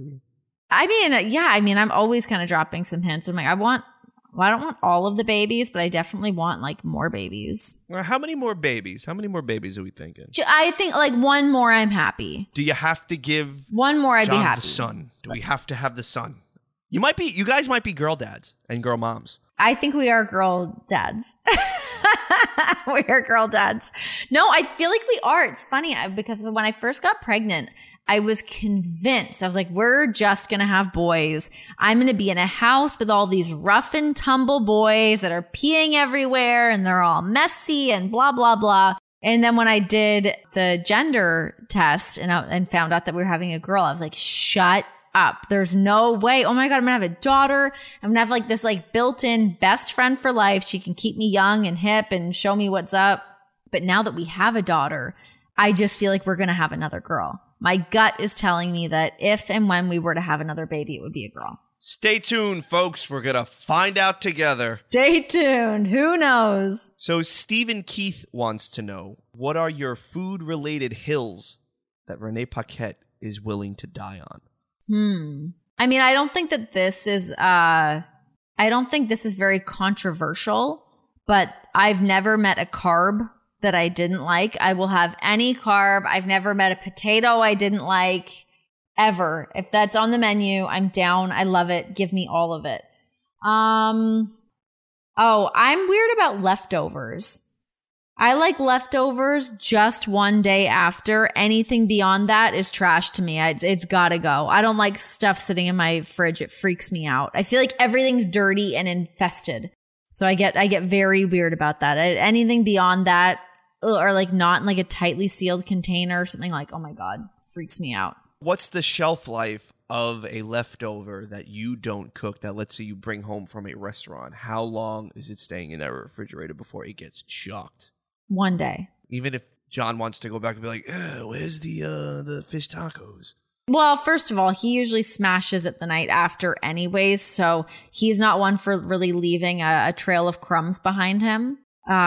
[SPEAKER 2] I'm always kind of dropping some hints. I'm like, I don't want all of the babies, but I definitely want like more babies.
[SPEAKER 3] How many more babies? How many more babies are we thinking?
[SPEAKER 2] I think like one more, I'm happy.
[SPEAKER 3] Do you have to give
[SPEAKER 2] one more? I'd
[SPEAKER 3] John
[SPEAKER 2] be happy.
[SPEAKER 3] The son? Do we have to have the son? You guys might be girl dads and girl moms.
[SPEAKER 2] I think we are girl dads. We are girl dads. No, I feel like we are. It's funny because when I first got pregnant, I was convinced. I was like, we're just going to have boys. I'm going to be in a house with all these rough and tumble boys that are peeing everywhere and they're all messy and blah, blah, blah. And then when I did the gender test and found out that we were having a girl, I was like, shut up. There's no way. Oh my God, I'm gonna have a daughter. I'm gonna have like this like built-in best friend for life. She can keep me young and hip and show me what's up. But now that we have a daughter, I just feel like we're gonna have another girl. My gut is telling me that if and when we were to have another baby, it would be a girl.
[SPEAKER 3] Stay tuned, folks. We're gonna find out together.
[SPEAKER 2] Stay tuned. Who knows?
[SPEAKER 3] So Stephen Keith wants to know, what are your food-related hills that Renee Paquette is willing to die on?
[SPEAKER 2] I mean, I don't think this is very controversial, but I've never met a carb that I didn't like. I will have any carb. I've never met a potato I didn't like, ever. If that's on the menu, I'm down. I love it. Give me all of it. I'm weird about leftovers. I like leftovers just one day after. Anything beyond that is trash to me. It's gotta go. I don't like stuff sitting in my fridge. It freaks me out. I feel like everything's dirty and infested. So I get very weird about that. Anything beyond that, or like not in like a tightly sealed container or something, like, oh my God, freaks me out.
[SPEAKER 3] What's the shelf life of a leftover that you don't cook that, let's say, you bring home from a restaurant? How long is it staying in that refrigerator before it gets chucked?
[SPEAKER 2] 1 day.
[SPEAKER 3] Even if John wants to go back and be like, where's the fish tacos?
[SPEAKER 2] Well, first of all, he usually smashes it the night after anyways, so he's not one for really leaving a trail of crumbs behind him.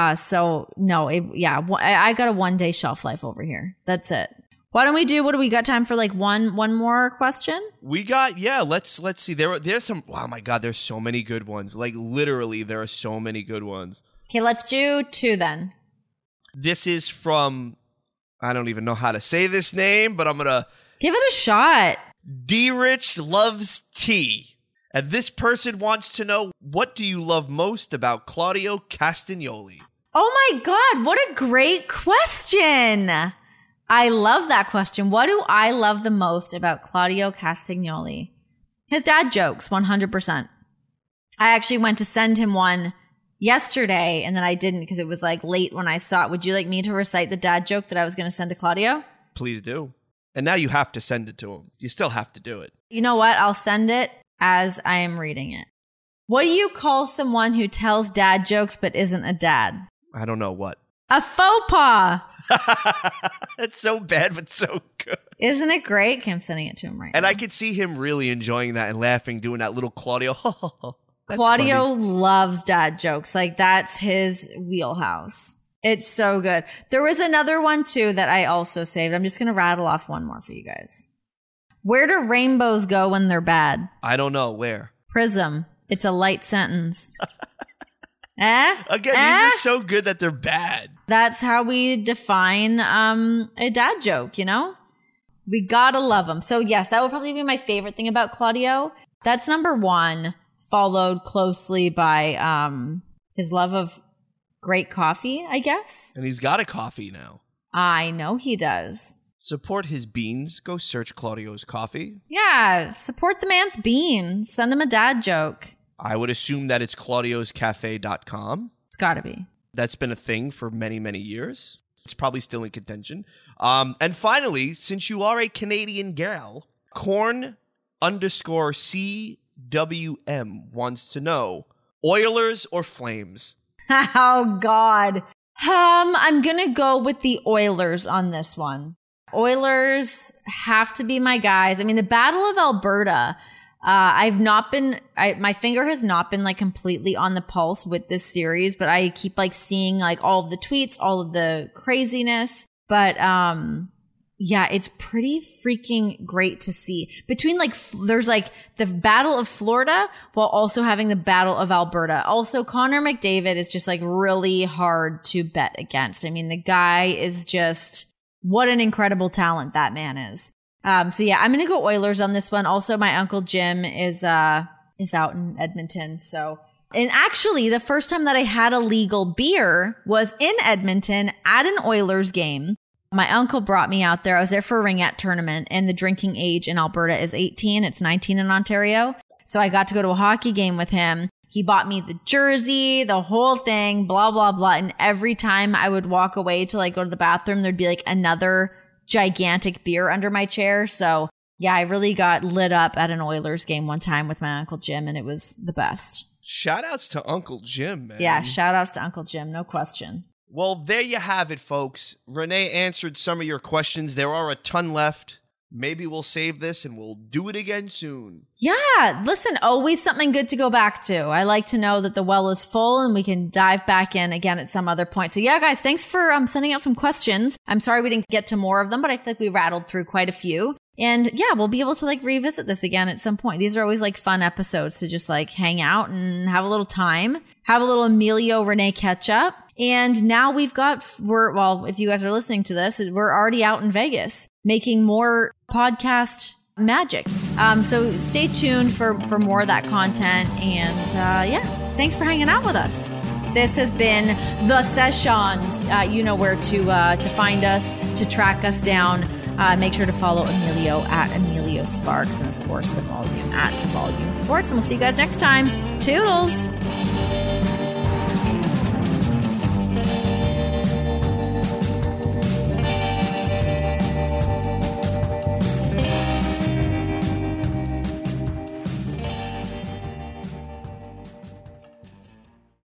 [SPEAKER 2] So no, I got a 1 day shelf life over here. That's it. What do we got time for, like one more question?
[SPEAKER 3] We got, let's see. There's some, oh my God, there's so many good ones. Like literally there are so many good ones.
[SPEAKER 2] Okay, let's do 2 then.
[SPEAKER 3] This is from, I don't even know how to say this name, but I'm going to
[SPEAKER 2] give it a shot.
[SPEAKER 3] D-Rich loves tea. And this person wants to know, what do you love most about Claudio Castagnoli?
[SPEAKER 2] Oh my God, what a great question. I love that question. What do I love the most about Claudio Castagnoli? His dad jokes, 100%. I actually went to send him one yesterday, and then I didn't because it was like late when I saw it. Would you like me to recite the dad joke that I was going to send to Claudio?
[SPEAKER 3] Please do. And now you have to send it to him. You still have to do it.
[SPEAKER 2] You know what? I'll send it as I am reading it. What do you call someone who tells dad jokes but isn't a dad?
[SPEAKER 3] I don't know what.
[SPEAKER 2] A faux pas.
[SPEAKER 3] It's so bad, but so good.
[SPEAKER 2] Isn't it great? Okay, I'm sending it to him right now.
[SPEAKER 3] And I could see him really enjoying that and laughing, doing that little Claudio.
[SPEAKER 2] Claudio loves dad jokes. Like, that's his wheelhouse. It's so good. There was another one, too, that I also saved. I'm just going to rattle off one more for you guys. Where do rainbows go when they're bad?
[SPEAKER 3] I don't know. Where?
[SPEAKER 2] Prism. It's a light sentence.
[SPEAKER 3] Again, these are so good that they're bad.
[SPEAKER 2] That's how we define a dad joke, you know? We gotta love them. So, yes, that would probably be my favorite thing about Claudio. That's number 1, followed closely by his love of great coffee, I guess.
[SPEAKER 3] And he's got a coffee now.
[SPEAKER 2] I know he does.
[SPEAKER 3] Support his beans. Go search Claudio's coffee.
[SPEAKER 2] Yeah, support the man's beans. Send him a dad joke.
[SPEAKER 3] I would assume that it's claudioscafe.com.
[SPEAKER 2] It's gotta be.
[SPEAKER 3] That's been a thing for many, many years. It's probably still in contention. And finally, since you are a Canadian gal, Corn_CWM wants to know, Oilers or Flames?
[SPEAKER 2] Oh, God. I'm gonna go with the Oilers on this one. Oilers have to be my guys. I mean, the Battle of Alberta, my finger has not been like completely on the pulse with this series, but I keep like seeing like all of the tweets, all of the craziness. But, yeah, it's pretty freaking great to see. Between like, there's like the Battle of Florida while also having the Battle of Alberta. Also, Connor McDavid is just like really hard to bet against. I mean, the guy is just, what an incredible talent that man is. So yeah, I'm going to go Oilers on this one. Also, my Uncle Jim is out in Edmonton. So, and actually the first time that I had a legal beer was in Edmonton at an Oilers game. My uncle brought me out there. I was there for a ringette tournament, and the drinking age in Alberta is 18. It's 19 in Ontario. So I got to go to a hockey game with him. He bought me the jersey, the whole thing, blah, blah, blah. And every time I would walk away to like go to the bathroom, there'd be like another gigantic beer under my chair. So yeah, I really got lit up at an Oilers game one time with my Uncle Jim, and it was the best.
[SPEAKER 3] Shout outs to Uncle Jim, man.
[SPEAKER 2] Yeah, shout outs to Uncle Jim, no question.
[SPEAKER 3] Well, there you have it, folks. Renee answered some of your questions. There are a ton left. Maybe we'll save this and we'll do it again soon.
[SPEAKER 2] Yeah, listen, always something good to go back to. I like to know that the well is full and we can dive back in again at some other point. So yeah, guys, thanks for sending out some questions. I'm sorry we didn't get to more of them, but I feel like we rattled through quite a few. And yeah, we'll be able to like revisit this again at some point. These are always like fun episodes to just like hang out and have a little time, have a little Emilio Renee catch up. And now if you guys are listening to this, we're already out in Vegas making more podcast magic. So stay tuned for more of that content. And yeah, thanks for hanging out with us. This has been The Sessions. You know where to find us, to track us down. Make sure to follow Emilio at Emilio Sparks, and of course the Volume at the Volume Sports. And we'll see you guys next time. Toodles!